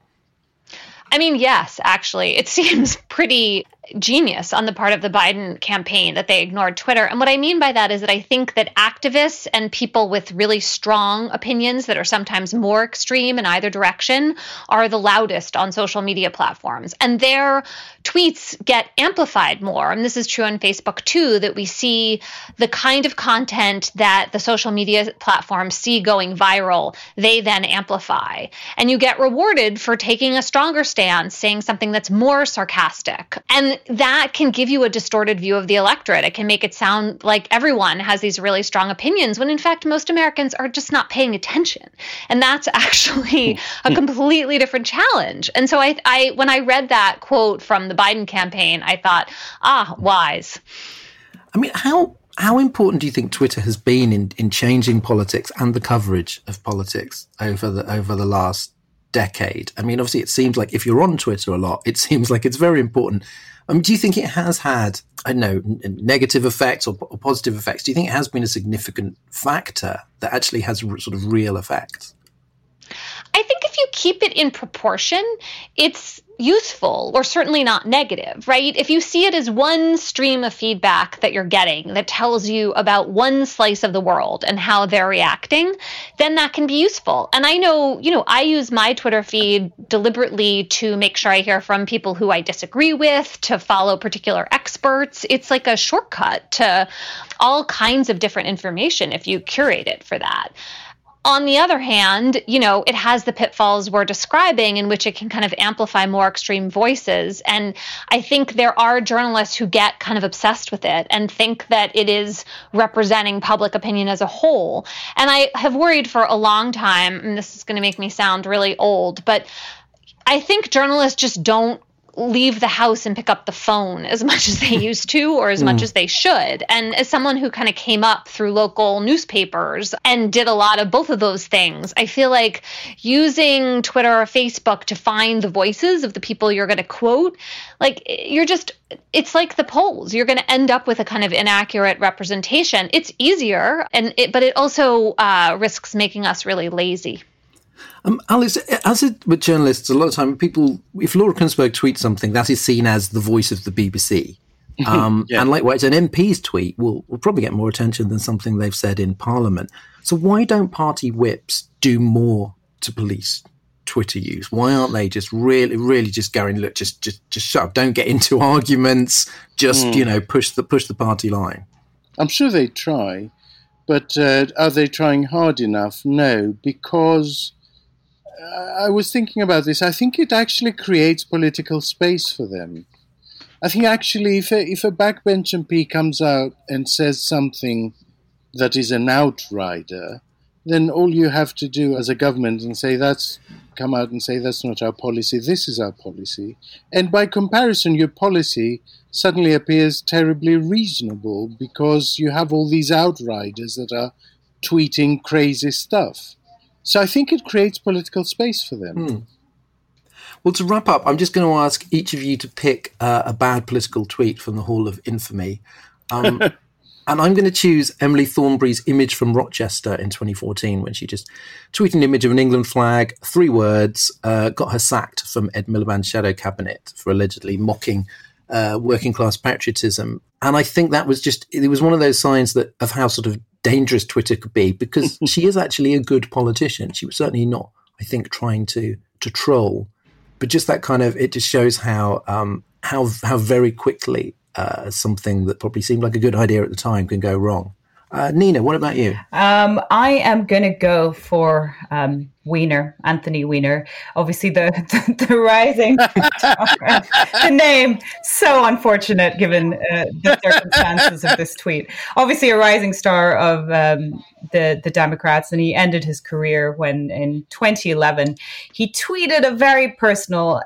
I mean, yes, actually, it seems pretty genius on the part of the Biden campaign that they ignored Twitter. And what I mean by that is that I think that activists and people with really strong opinions that are sometimes more extreme in either direction are the loudest on social media platforms. And their tweets get amplified more. And this is true on Facebook too, that we see the kind of content that the social media platforms see going viral, they then amplify. And you get rewarded for taking a stronger stance, saying something that's more sarcastic. And that can give you a distorted view of the electorate. It can make it sound like everyone has these really strong opinions, when in fact, most Americans are just not paying attention. And that's actually a completely different challenge. And so I when I read that quote from the Biden campaign, I thought, wise. I mean, how important do you think Twitter has been in changing politics and the coverage of politics over the last decade? I mean, obviously, it seems like if you're on Twitter a lot, it seems like it's very important. Do you think it has had, negative effects or positive effects? Do you think it has been a significant factor that actually has sort of real effects? I think if you keep it in proportion, it's useful, or certainly not negative, right? If you see it as one stream of feedback that you're getting that tells you about one slice of the world and how they're reacting, then that can be useful. And I know, I use my Twitter feed deliberately to make sure I hear from people who I disagree with, to follow particular experts. It's like a shortcut to all kinds of different information if you curate it for that. on the other hand, it has the pitfalls we're describing in which it can kind of amplify more extreme voices. And I think there are journalists who get kind of obsessed with it and think that it is representing public opinion as a whole. And I have worried for a long time, and this is going to make me sound really old, but I think journalists just don't leave the house and pick up the phone as much as they used to or as much as they should. And as someone who kind of came up through local newspapers and did a lot of both of those things, I feel like using Twitter or Facebook to find the voices of the people you're going to quote, it's like the polls. You're going to end up with a kind of inaccurate representation. It's easier, but it also risks making us really lazy. Alice, as it with journalists, a lot of time if Laura Kuenssberg tweets something, that is seen as the voice of the BBC. And likewise, an MP's tweet will probably get more attention than something they've said in Parliament. So why don't party whips do more to police Twitter use? Why aren't they just really just going, look, just shut up, don't get into arguments, just push the party line? I'm sure they try, but are they trying hard enough? No, because I was thinking about this. I think it actually creates political space for them. I think actually if a backbench MP comes out and says something that is an outrider, then all you have to do as a government come out and say that's not our policy, this is our policy. And by comparison, your policy suddenly appears terribly reasonable because you have all these outriders that are tweeting crazy stuff. So I think it creates political space for them. Well, to wrap up, I'm just going to ask each of you to pick a bad political tweet from the Hall of Infamy. And I'm going to choose Emily Thornberry's image from Rochester in 2014 when she just tweeted an image of an England flag, 3 words, got her sacked from Ed Miliband's shadow cabinet for allegedly mocking working class patriotism. And I think that was it was one of those signs of how sort of dangerous Twitter could be, because she is actually a good politician. She was certainly not, I think, trying to troll, but just that kind of, it just shows how very quickly something that probably seemed like a good idea at the time can go wrong. Nina, what about you? I am going to go for Weiner, Anthony Weiner. Obviously, the rising star, the name, so unfortunate given the circumstances of this tweet. Obviously, a rising star of the Democrats, and he ended his career when in 2011 he tweeted a very personal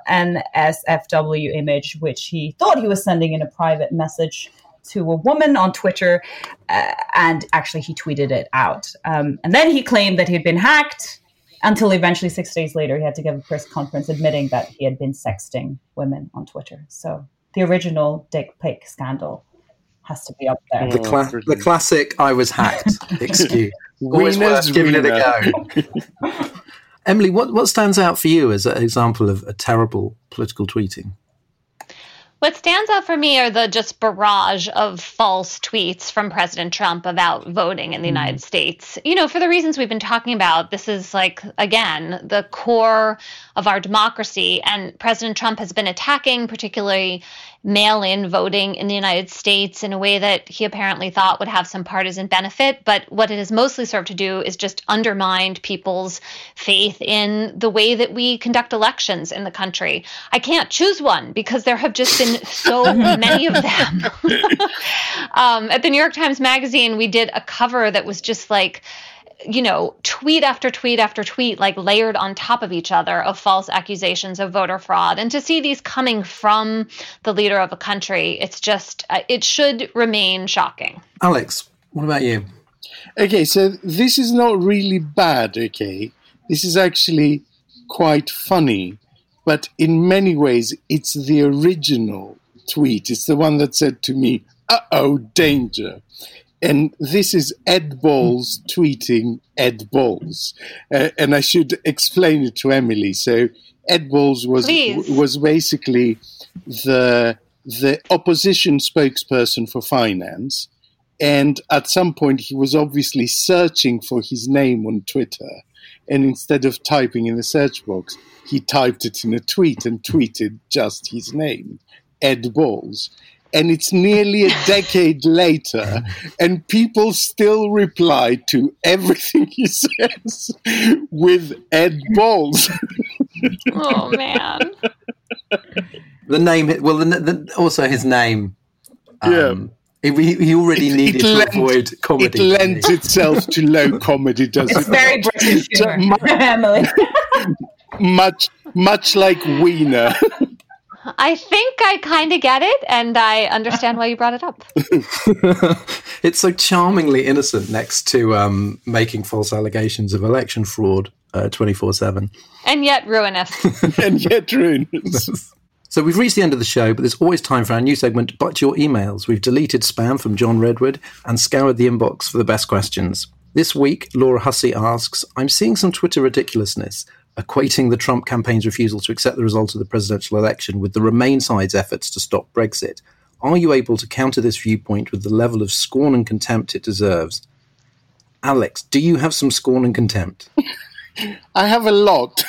NSFW image, which he thought he was sending in a private message to a woman on Twitter, and actually he tweeted it out. And then he claimed that he had been hacked, until eventually 6 days later he had to give a press conference admitting that he had been sexting women on Twitter. So the original dick pic scandal has to be up there. The classic "I was hacked" excuse. Always worth giving it a go. Emily, what stands out for you as an example of a terrible political tweeting? What stands out for me are the just barrage of false tweets from President Trump about voting in the United States. For the reasons we've been talking about, this is again, the core of our democracy. And President Trump has been attacking particularly mail-in voting in the United States in a way that he apparently thought would have some partisan benefit. But what it has mostly served to do is just undermine people's faith in the way that we conduct elections in the country. I can't choose one because there have just been so many of them. At the New York Times Magazine, we did a cover that was just tweet after tweet after tweet, layered on top of each other, of false accusations of voter fraud. And to see these coming from the leader of a country, it's just, it should remain shocking. Alex, what about you? Okay, so this is not really bad, okay? This is actually quite funny. But in many ways, it's the original tweet. It's the one that said to me, uh-oh, danger. And this is Ed Balls tweeting Ed Balls. And I should explain it to Emily. So Ed Balls was basically the opposition spokesperson for finance. And at some point, he was obviously searching for his name on Twitter. And instead of typing in the search box, he typed it in a tweet and tweeted just his name, Ed Balls. and it's nearly a decade later, and people still reply to everything he says with Ed Balls. Oh, man. The name, also his name. He already needed to avoid comedy. It lends itself to low comedy, doesn't it? It's very British humor, Emily. much like Wiener. I think I kind of get it, and I understand why you brought it up. It's so charmingly innocent next to making false allegations of election fraud 24/7. And yet ruinous. So we've reached the end of the show, but there's always time for our new segment, But Your Emails. We've deleted spam from John Redwood and scoured the inbox for the best questions. This week, Laura Hussey asks, I'm seeing some Twitter ridiculousness, equating the Trump campaign's refusal to accept the result of the presidential election with the Remain side's efforts to stop Brexit. Are you able to counter this viewpoint with the level of scorn and contempt it deserves? Alex, do you have some scorn and contempt? I have a lot.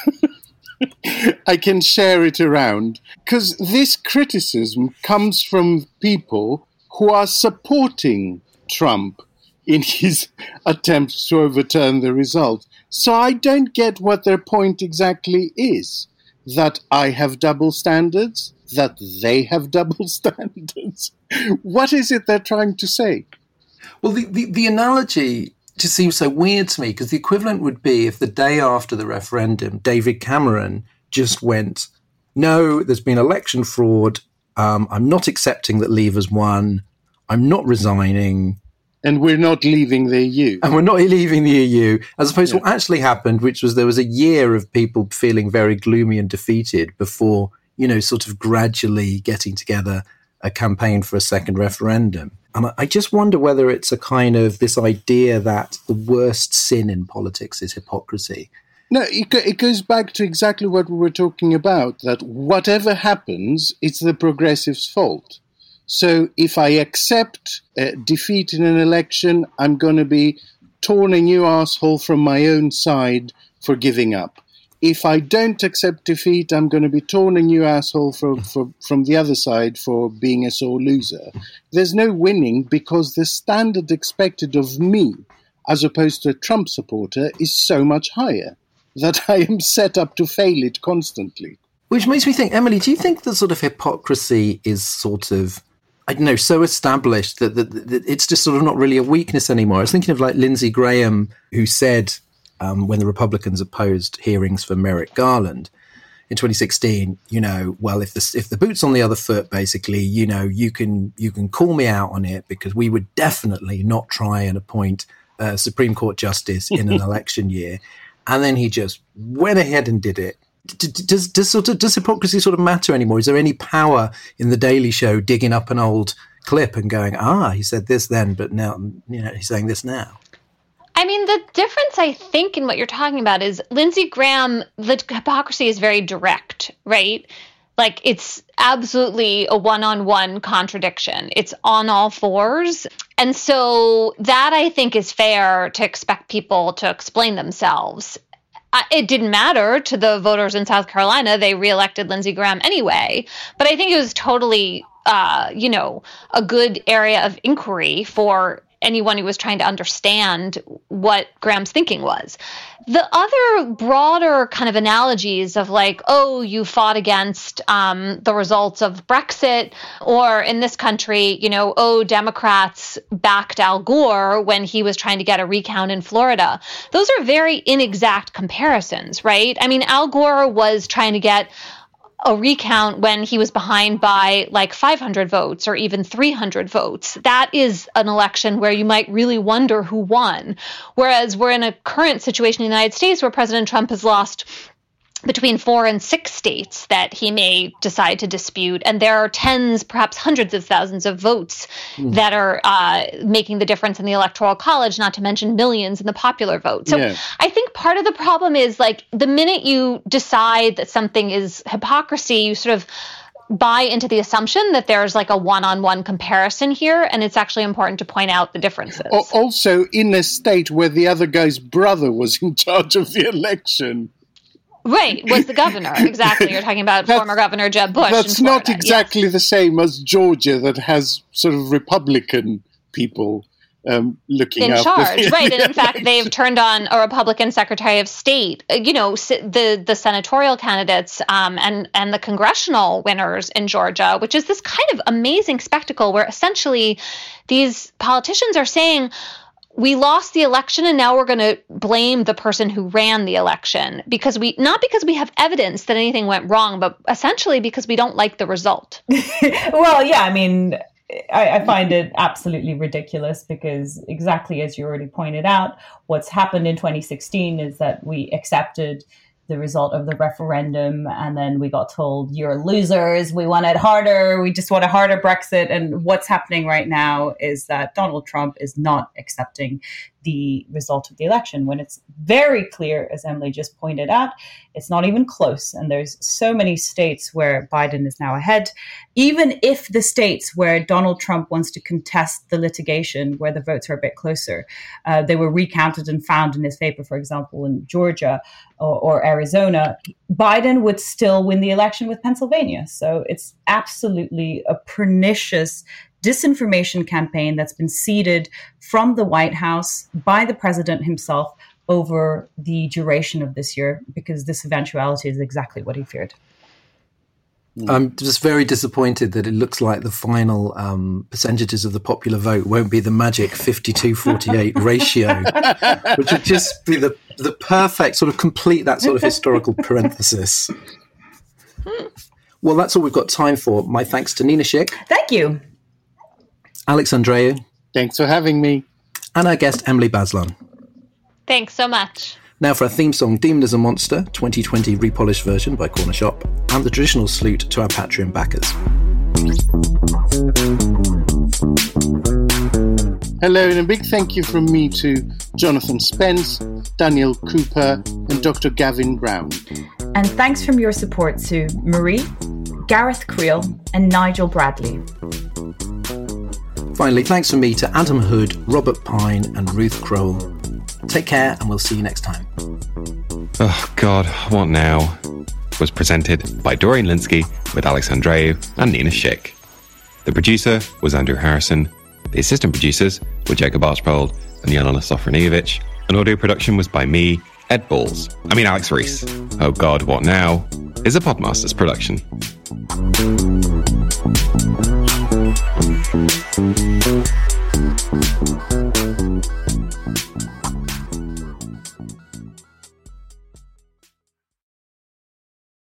I can share it around, because this criticism comes from people who are supporting Trump in his attempts to overturn the result. So I don't get what their point exactly is. That I have double standards? That they have double standards? What is it they're trying to say? Well, the analogy just seems so weird to me, because the equivalent would be if the day after the referendum, David Cameron just went, no, there's been election fraud. I'm not accepting that Leave won. I'm not resigning. And we're not leaving the EU. And we're not leaving the EU, as opposed to what actually happened, which was there was a year of people feeling very gloomy and defeated before, sort of gradually getting together a campaign for a second referendum. And I just wonder whether it's a kind of this idea that the worst sin in politics is hypocrisy. No, it goes back to exactly what we were talking about, that whatever happens, it's the progressives' fault. So if I accept defeat in an election, I'm going to be torn a new asshole from my own side for giving up. If I don't accept defeat, I'm going to be torn a new asshole from the other side for being a sore loser. There's no winning, because the standard expected of me, as opposed to a Trump supporter, is so much higher that I am set up to fail it constantly. Which makes me think, Emily, do you think that sort of hypocrisy is sort of, I don't know, so established that it's just sort of not really a weakness anymore? I was thinking of like Lindsey Graham, who said, when the Republicans opposed hearings for Merrick Garland in 2016, well, if the boot's on the other foot, basically, you can call me out on it, because we would definitely not try and appoint a Supreme Court justice in an election year. And then he just went ahead and did it. Does hypocrisy sort of matter anymore? Is there any power in The Daily Show digging up an old clip and going, he said this then, but now he's saying this now? I mean, the difference, I think, in what you're talking about is Lindsey Graham, the hypocrisy is very direct, right? Like, it's absolutely a one-on-one contradiction. It's on all fours. And so that, I think, is fair to expect people to explain themselves. It didn't matter to the voters in South Carolina. They reelected Lindsey Graham anyway. But I think it was totally, a good area of inquiry for anyone who was trying to understand what Graham's thinking was. The other broader kind of analogies of like, you fought against the results of Brexit, or in this country, Democrats backed Al Gore when he was trying to get a recount in Florida. Those are very inexact comparisons, right? I mean, Al Gore was trying to get a recount when he was behind by like 500 votes or even 300 votes. That is an election where you might really wonder who won. Whereas we're in a current situation in the United States where President Trump has lost between 4 and 6 states that he may decide to dispute. And there are tens, perhaps hundreds of thousands of votes that are making the difference in the Electoral College, not to mention millions in the popular vote. So I think part of the problem is like the minute you decide that something is hypocrisy, you sort of buy into the assumption that there's like a one-on-one comparison here, and it's actually important to point out the differences. Also, in a state where the other guy's brother was in charge of the election. Right, was the governor. Exactly. You're talking about former Governor Jeb Bush. That's not exactly the same as Georgia, that has sort of Republican people looking in charge, right? And in election. fact, they've turned on a Republican Secretary of State. The senatorial candidates and the congressional winners in Georgia, which is this kind of amazing spectacle where essentially these politicians are saying, we lost the election and now we're going to blame the person who ran the election not because we have evidence that anything went wrong, but essentially because we don't like the result. Well, yeah, I mean, I find it absolutely ridiculous because exactly as you already pointed out, what's happened in 2016 is that we accepted the result of the referendum and then we got told, you're losers, we want it harder, we just want a harder Brexit. And what's happening right now is that Donald Trump is not accepting the result of the election when it's very clear, as Emily just pointed out, it's not even close. And there's so many states where Biden is now ahead. Even if the states where Donald Trump wants to contest the litigation, where the votes are a bit closer, they were recounted and found in his favor, for example, in Georgia or Arizona, Biden would still win the election with Pennsylvania. So it's absolutely a pernicious disinformation campaign that's been seeded from the White House by the president himself over the duration of this year, because this eventuality is exactly what he feared. I'm just very disappointed that it looks like the final percentages of the popular vote won't be the magic 52-48 ratio, which would just be the perfect sort of complete that sort of historical parenthesis. Well, that's all we've got time for. My thanks to Nina Schick. Thank you. Alex Andreou. Thanks for having me. And our guest, Emily Bazelon. Thanks so much. Now for our theme song, Demon as a Monster, 2020 repolished version by Corner Shop, and the traditional salute to our Patreon backers. Hello, and a big thank you from me to Jonathan Spence, Daniel Cooper, and Dr. Gavin Brown. And thanks from your support to Marie, Gareth Creel, and Nigel Bradley. Finally, thanks from me to Adam Hood, Robert Pine, and Ruth Crowell. Take care, and we'll see you next time. Oh, God, what now? Was presented by Dorian Linsky with Alex Andreou and Nina Schick. The producer was Andrew Harrison. The assistant producers were Jacob Archbold and Jelena Sofronijevic. And audio production was by me, Alex Rees. Oh God, What Now? Is a Podmasters production.